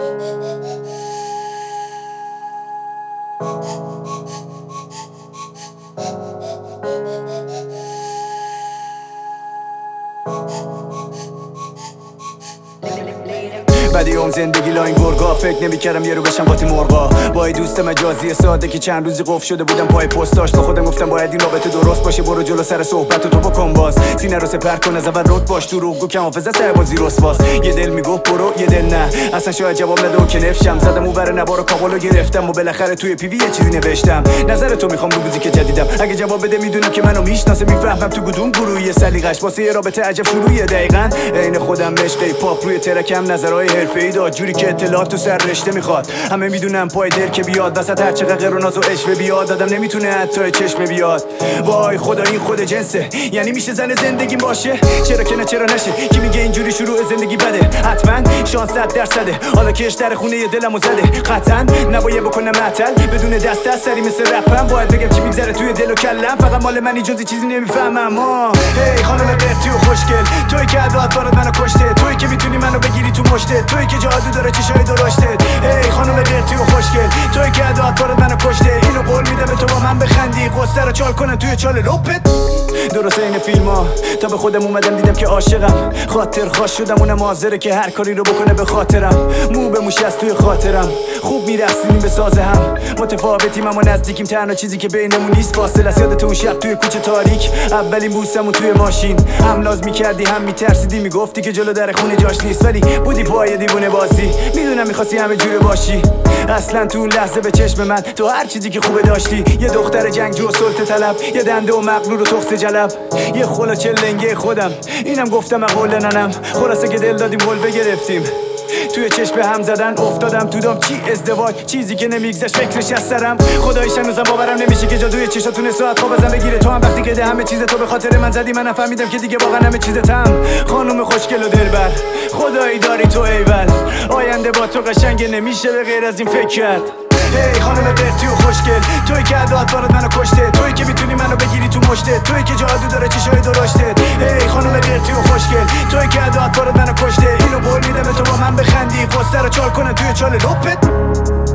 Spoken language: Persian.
بدیام زندگی لاین گرگا، فکر نمی‌کردم یه رو بشم قاطی مرغا. با دوست مجازی ساده که چند روزی قفل شده بودم پای پستاش، با خودم گفتم باید این رابطه درست باشه. برو جلو سر صحبت تو بکن باز، سینه رو سپر کن از اول رد باش. تو رو کم حافظه سر بازی رسواس. یه دل میگفت برو یه دل نه، اصلا شاید جواب نده و که نفشم زدم اون بره نبارو کابلو گرفتم و بالاخره توی پی وی یه چیزی نوشتم. نظر تو میخوام رو موزیک جدیدم، اگه جواب بده میدونم که منو میشناسه، میفهمم تو کدوم گروهی سلیقش واسه یه رابطه عجب شروعیه. دقیقاً عین خودم عشق پاپ روی ترکم، نظرهای حرفه‌ای داد جوری که اطلاعات تو سر رشته میخواد. همه میدونم پای در که بیاد وسط هر چقدر غیر و ناز و عشوه بیاد، آدم نمیتونه حتی چشم بیاد. وای خدا این خود جنسه، یعنی میشه زن زندگیم باشه؟ چرا که نه چرا نشه؟ کی میگه اینجوری شروع زندگی بده؟ حتما شانس 100%. حالا که در خونه یه دلمو زده، قطعا نباید بکنم معطل بدون دست سری مثل رپم. باید بگم چی میگذره توی دل و کلم، فقط مال منی جزی چیزی نمیفهمم. هی خانم قرتی و خوشگل، توی که عدات بارد منو کشته، توی که میتونی منو بگیری تو مشتت، توی که جادو داره چشای درشتت. هی خانم قرتی و خوشگل، توی که عدات بارد منو کشته، اینو قول میدم به تو با من بخندی، قصه رو چال کنن توی چال لپت. درسته این فیلم ها تا به خودم اومدم دیدم که عاشقم، خاطر خواست شدم اونم حاضره که هر کاری رو بکنه به خاطرم. مو به موش از توی خاطرم، خوب میرقصیم به ساز هم، متفاوتیم اما نزدیکیم. تنها چیزی که بینمون نیست فاصله است. یادت اون شب توی کوچه تاریک، اولین بوسمون توی ماشین، هم لاز میکردی هم میترسیدی، میگفتی که جلو در خونه جاش نیست، ولی بودی پای دیوونه بازی. میدونم میخواستی همه جوره باشی، اصلا تو اون لحظه به چشم من تو هر چیزی که خوبه داشتی. یه دختر جنگجو و سلطه طلب، یه دنده و مغرور و تخس جلب، یه خلا چلنگه خودم، اینم گفتم اقول ننم. خلاصه که دل دادیم گل بگرفتیم، توی چشم هم زدن افتادم تو دام. چی ازدواج، چیزی که نمیگذشت فکرش از سرم. خداییش هنوزم باورم نمیشه که جادوی چشاتون ساعت خواب ازم بگیره. تو هم وقتی که ده همه چیز تو به خاطر من زدی، منم فهمیدم که دیگه واقعا همه چیزتم. خانم خوشگل و دلبر، خدایی داری تو ایول، آینده با تو قشنگ نمیشه به غیر از این فکر کرد. هی خانم قرتی و خوشگل، توی که عدات بارد منو کشته، توی که میتونی منو بگیری تو مشتت، توی که جادو داره چشای درشتت. هی خانم قرتی و خوشگل، توی که عدات بارد منو کشته، اینو قول میدم به تو با من بخندی، قصه رو چال کنن توی چال لپت.